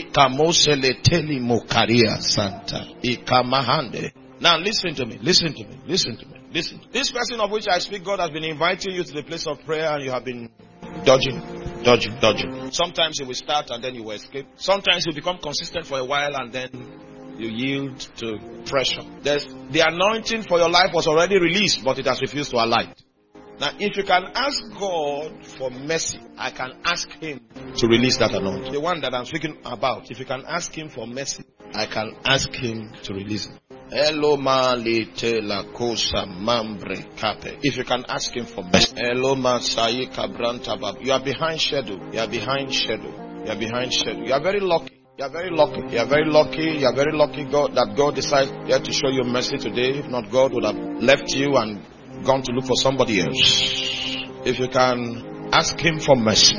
Now listen to me, listen to me, listen to me, listen. This person of which I speak, God has been inviting you to the place of prayer, and you have been dodging, dodging, dodging. Sometimes you will start and then you will escape. Sometimes you become consistent for a while and then you yield to pressure. There's, the anointing for your life was already released, but it has refused to alight. Now, if you can ask God for mercy, I can ask Him to release that anointing. The one that I'm speaking about, if you can ask Him for mercy, I can ask Him to release it. If you can ask Him for mercy. You are behind schedule. You are behind schedule. You are behind schedule. You are very lucky. You are very lucky. You are very lucky. You are very lucky God that God decided to show you mercy today. If not, God would have left you and gone to look for somebody else. If you can ask Him for mercy.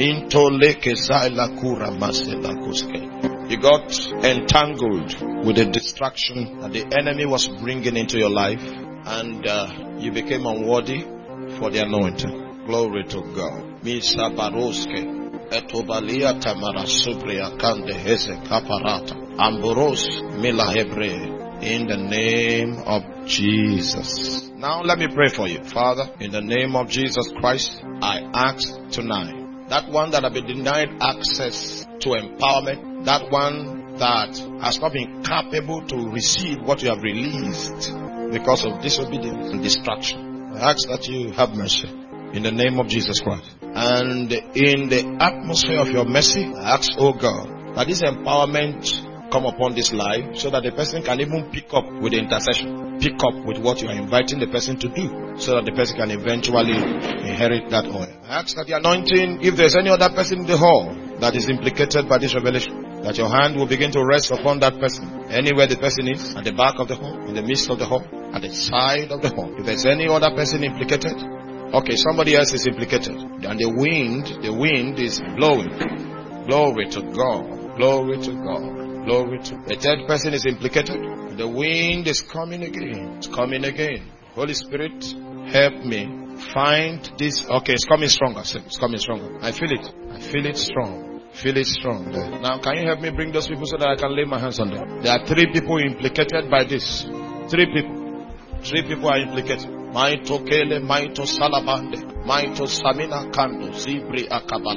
You got entangled with the distraction that the enemy was bringing into your life, and uh, you became unworthy for the anointing. Glory to God. Misa Baroske, Etobalia Tamara Subria Kande Heze Kaparata, Amboros Mila Hebre, in the name of Jesus. Now let me pray for you. Father, in the name of Jesus Christ, I ask tonight, that one that have been denied access to empowerment, that one that has not been capable to receive what you have released because of disobedience and distraction, I ask that you have mercy in the name of Jesus Christ. And in the atmosphere of your mercy, I ask, oh God, that this empowerment come upon this life so that the person can even pick up with the intercession, pick up with what you are inviting the person to do, so that the person can eventually inherit that oil. I ask that the anointing, if there's any other person in the hall that is implicated by this revelation, that your hand will begin to rest upon that person, anywhere the person is, at the back of the hall, in the midst of the hall, at the side of the hall. If there's any other person implicated, okay, somebody else is implicated, and the wind, the wind is blowing. Glory to God, glory to God. Glory to the third person is implicated. The wind is coming again. It's coming again. Holy Spirit, help me find this. Okay, it's coming stronger. It's coming stronger. I feel it. I feel it strong. Feel it strong there. Now, can you help me bring those people so that I can lay my hands on them? There are three people implicated by this. Three people. Three people are implicated. Maito Kele, Maito Salabande, Maito Samina Kando, Zibri Akabala,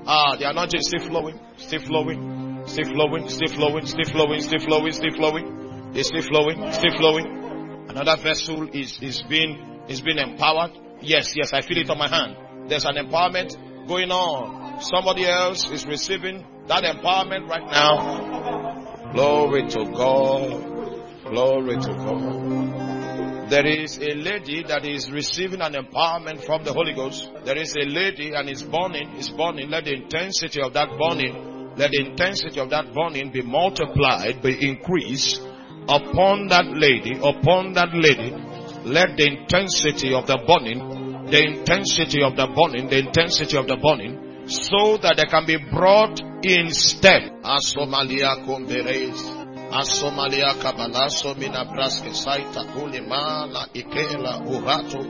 Ah, the anointing is still flowing, still flowing, still flowing, still flowing, still flowing, still flowing, still flowing. It's still flowing, still flowing. Another vessel is, is being, is being empowered. Yes, yes, I feel it on my hand. There's an empowerment going on. Somebody else is receiving that empowerment right now. Glory to God. Glory to God. There is a lady that is receiving an empowerment from the Holy Ghost. There is a lady and it's burning, it's burning. Let the intensity of that burning, let the intensity of that burning be multiplied, be increased upon that lady, upon that lady. Let the intensity of the burning, the intensity of the burning, the intensity of the burning, so that they can be brought in step. Asomalia Komberes, Asomalia Kabalaso Minabraske Saita Kulimana Ikela Urato,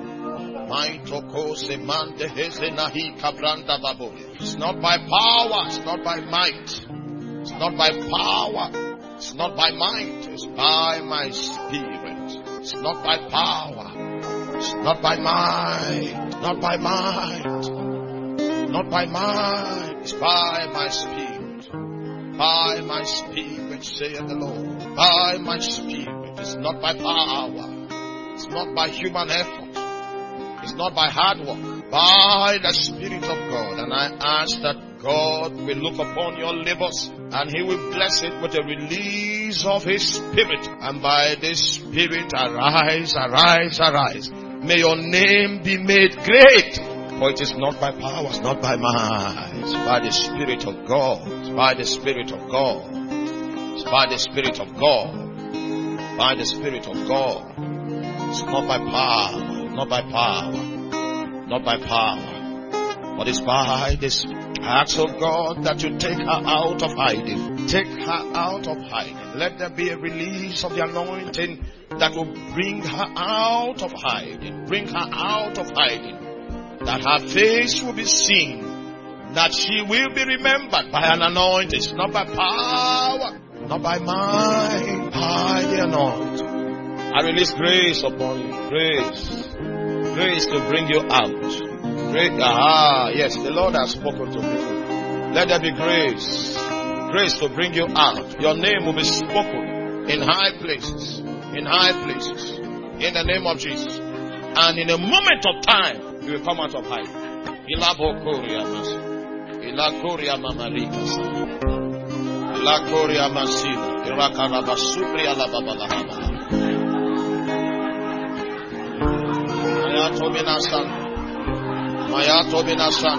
Maitoko Semande Hezenahi Kabranda Babu. It's not by power, it's not by might, it's not by power, it's not by might, it's by my spirit. It's not by power, it's not by might, not by might, not by might, it's by my spirit, by my spirit, saith the Lord, by my spirit. It's not by power, it's not by human effort, it's not by hard work, by the Spirit of God. And I ask that God will look upon your labors and He will bless it with a release of His Spirit. And by this Spirit, arise, arise, arise. May your name be made great. For it is not by power, it's not by might. It's by the Spirit of God. It's by the Spirit of God. It's by the Spirit of God. By the Spirit of God. It's not by power, not by power, not by power. But it's by this. I ask of God that you take her out of hiding. Take her out of hiding. Let there be a release of the anointing that will bring her out of hiding. Bring her out of hiding. That her face will be seen. That she will be remembered by an anointing. It's not by power, not by might, by the anointing. I release grace upon you. Grace. Grace to bring you out. Great, ah, yes, the Lord has spoken to me. Let there be grace. Grace to bring you out. Your name will be spoken in high places. In high places. In the name of Jesus. And in a moment of time, you will come out of hiding. Ilabo Korea Mas. Ilakoria Mamarikas. Ilakoria Masina. Irakarabasubri Alababalahama. Mayato Minasan. Mayato Minasan.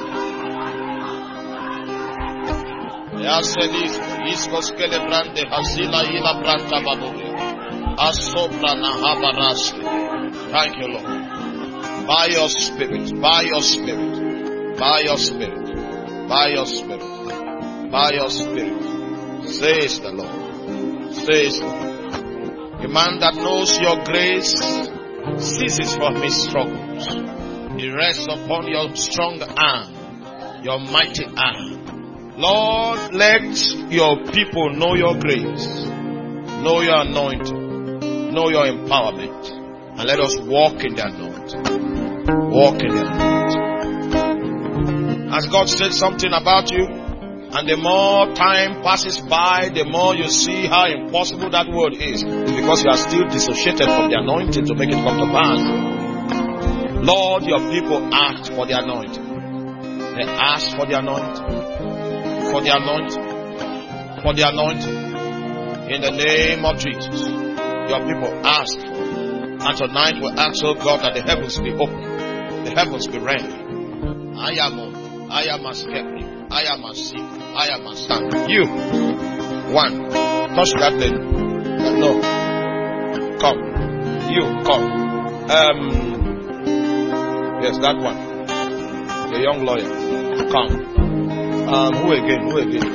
Yaselis, Iskos Kelebrande, Hasila Ila Branta Babu, Asobra Nahabarashi. Thank you, Lord. By your spirit, by your spirit, by your spirit, by your spirit, by your spirit, says the Lord, says the Lord. A man that knows your grace ceases from his struggles. He rests upon your strong arm, your mighty arm. Lord, let your people know your grace, know your anointing, know your empowerment, and let us walk in the anointing. Walk in the anointing. As God said something about you, and the more time passes by, the more you see how impossible that word is. It's because you are still dissociated from the anointing to make it come to pass. Lord, your people asked for the anointing. They asked for the anointing. For the anointing. For the anointing. In the name of Jesus. Your people asked. And tonight we ask, oh God, that the heavens be open. The heavens be rent. I am I am a skeptic. I am a seeker. I am a stand. You. One. Touch that lady. No. Come. You. Come. Um. Yes, that one. The young lawyer. Come. Um, who again? Who again?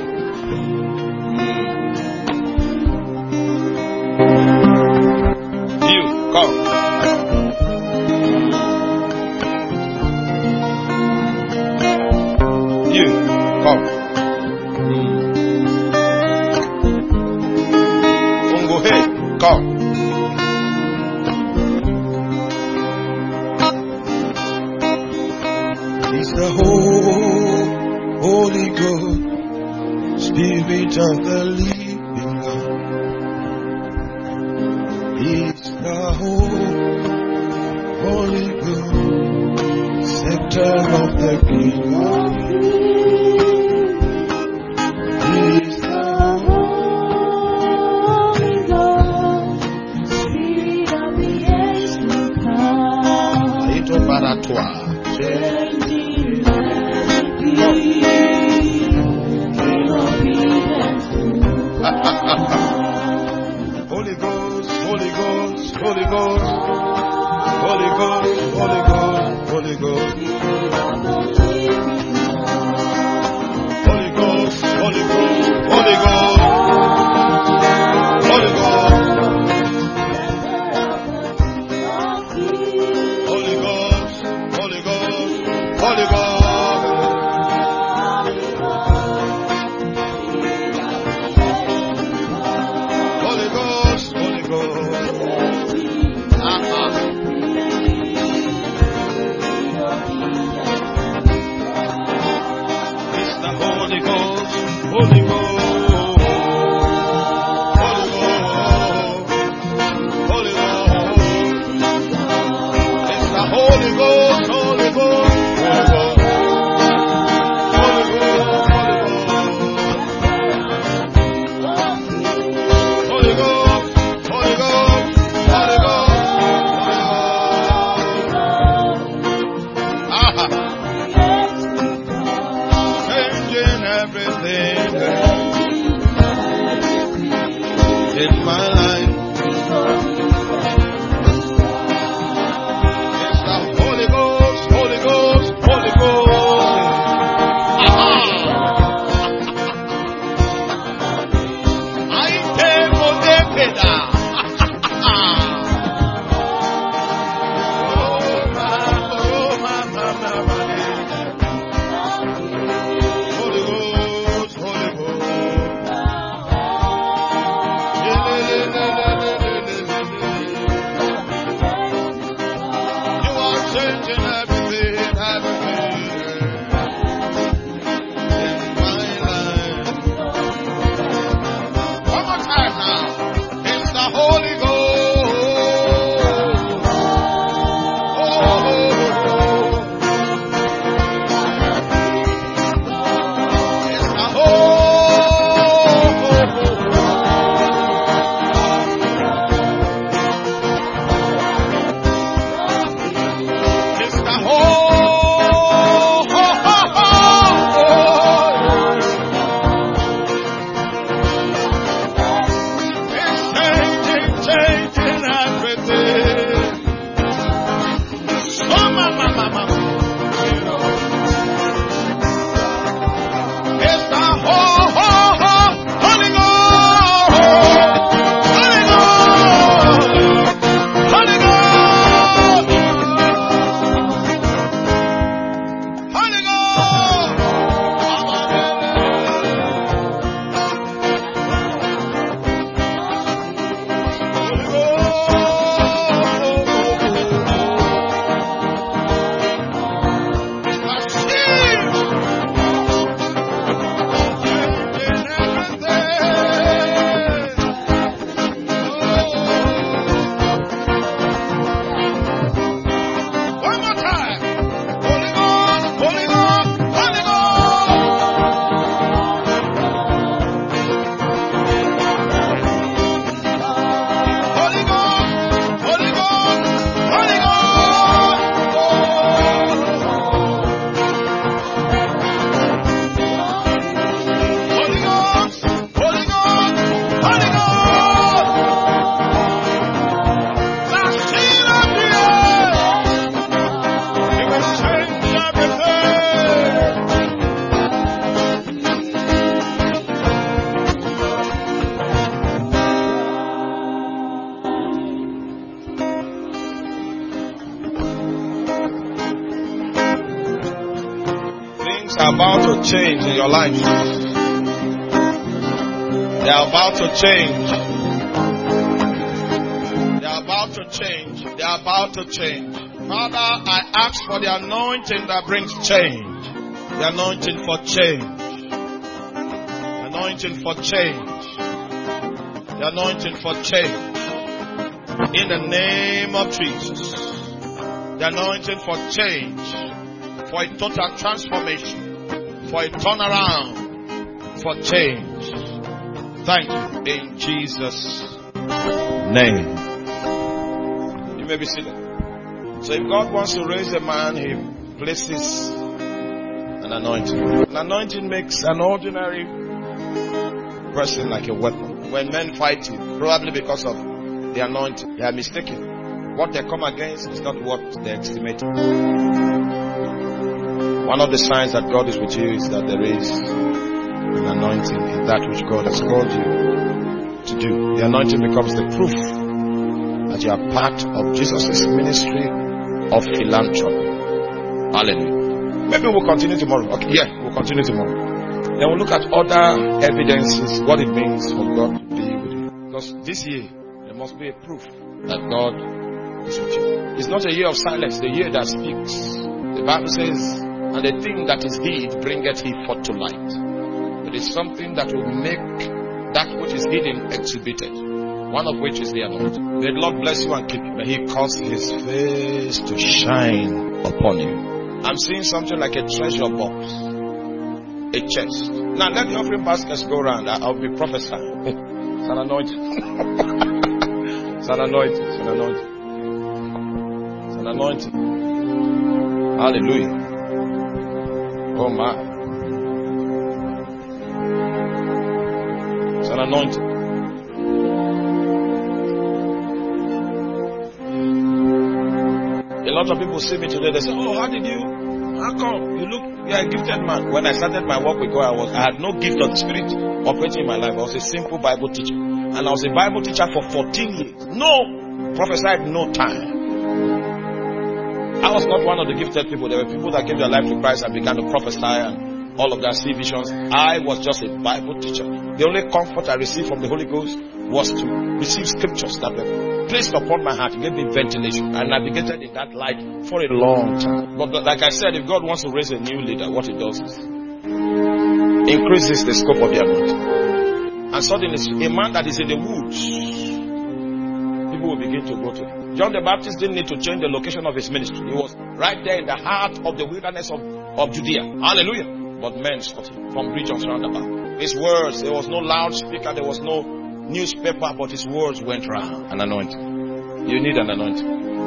Mm. You, come. You, come. Mm. Ungohe, come. The hope Holy Ghost, Spirit of the living God, is the whole Holy Ghost, scepter of the King of Kings, is the Holy Ghost, Spirit of the ancient God, Ito para toi. Holy Ghost, Holy Ghost, Holy Ghost, Holy Ghost, Holy Ghost, Holy Ghost, Holy Ghost, Holy Ghost, Holy Ghost, Holy Ghost, Holy Ghost, Holy Ghost, Holy Ghost. Are about to change in your life. They are about to change. They are about to change. They are about to change. Father, I ask for the anointing that brings change. The anointing for change. The anointing for change. The anointing for change. In the name of Jesus. The anointing for change. For a total transformation. For a turnaround. For change. Thank you. In Jesus' name. You may be seated. So if God wants to raise a man, He places an anointing. An anointing makes an ordinary person like a weapon. When men fight you, probably because of the anointing, they are mistaken. What they come against is not what they estimate. One of the signs that God is with you is that there is an anointing in that which God has called you to do. The anointing becomes the proof that you are part of Jesus' ministry of philanthropy. Hallelujah. Maybe we'll continue tomorrow. Okay, yeah, we'll continue tomorrow. Then we'll look at other evidences, what it means for God to be with you. Because this year, there must be a proof that God is with you. It's not a year of silence, the year that speaks. The Bible says, and the thing that is hid bringeth he forth to light. It is something that will make that which is hidden exhibited. One of which is the anointing. May the Lord bless you and keep you. May He cause His face to shine upon you. I'm seeing something like a treasure box. A chest. Now let the offering baskets go around. I'll be prophesying. It's an anointing. It's an anointing. It's an anointing. It's an anointing. Hallelujah. Oh my. It's an anointing. A lot of people see me today, they say, oh, how did you, how come? You look, you're a gifted man. When I started my work with God, I was, I had no gift of the Spirit operating in my life. I was a simple Bible teacher. And I was a Bible teacher for fourteen years. No, prophesied no time. I was not one of the gifted people. There were people that gave their life to Christ and began to prophesy and all of that, see visions. I was just a Bible teacher. The only comfort I received from the Holy Ghost was to receive scriptures that were placed upon my heart. It gave me ventilation. I navigated in that light for a long time. But like I said, if God wants to raise a new leader, what He does is increases the scope of the anointing. And suddenly, a man that is in the woods, people will begin to go to him. John the Baptist didn't need to change the location of his ministry. He was right there in the heart of the wilderness of, of Judea. Hallelujah. But men sought him from regions round about. His words, there was no loudspeaker, there was no newspaper, but his words went round. An anointing. You need an anointing.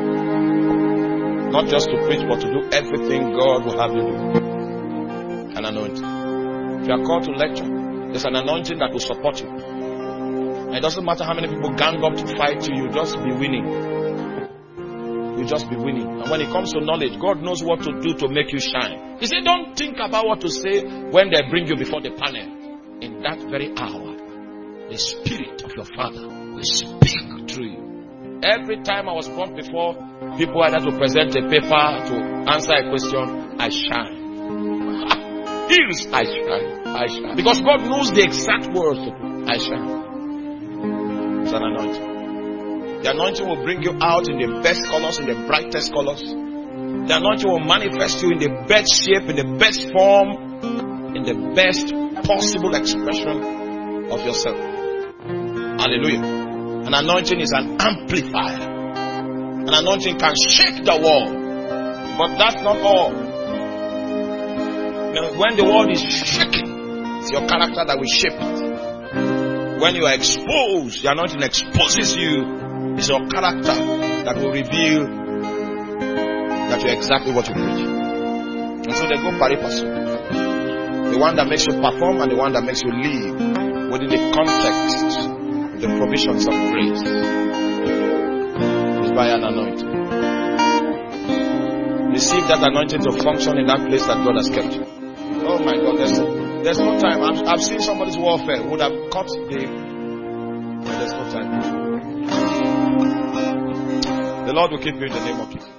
Not just to preach, but to do everything God will have you do. An anointing. If you are called to lecture, there's an anointing that will support you. And it doesn't matter how many people gang up to fight you, you just be winning. You just be winning. And when it comes to knowledge, God knows what to do to make you shine. He said, don't think about what to say when they bring you before the panel. In that very hour, the Spirit of your Father will speak through you. Every time I was brought before people either to present a paper, to answer a question, I shine. Heals, I shine. I shine. Because God knows the exact words to do. I shine. It's an anointing. The anointing will bring you out in the best colors, in the brightest colors. The anointing will manifest you in the best shape, in the best form, in the best possible expression of yourself. Hallelujah. An anointing is an amplifier. An anointing can shake the world. But that's not all. Now, when the world is shaking, it's your character that will shape it. When you are exposed, the anointing exposes you. It's your character that will reveal that you're exactly what you preach. And so they go pari passu. The one that makes you perform and the one that makes you live within the context of the provisions of grace is by an anointing. Receive that anointing to function in that place that God has kept you. Oh my God, there's, there's no time. I've, I've seen somebody's warfare would have cut the... There's no time. The Lord will keep you in the name of Jesus.